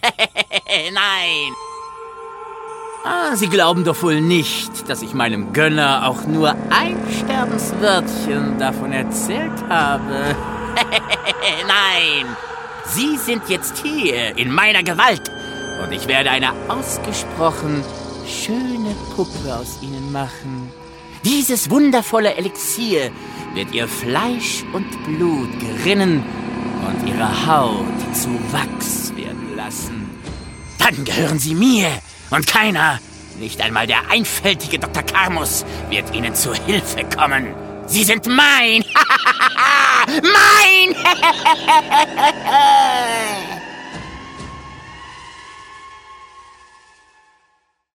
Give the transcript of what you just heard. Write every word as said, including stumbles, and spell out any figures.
Nein! Ah, Sie glauben doch wohl nicht, dass ich meinem Gönner auch nur ein Sterbenswörtchen davon erzählt habe. Nein! Sie sind jetzt hier, in meiner Gewalt. Und ich werde eine ausgesprochen schöne Puppe aus Ihnen machen. Dieses wundervolle Elixier wird Ihr Fleisch und Blut gerinnen und Ihre Haut zu Wachs werden lassen. Dann gehören Sie mir und keiner, nicht einmal der einfältige Doktor Karmus, wird Ihnen zu Hilfe kommen. Sie sind mein! Mein!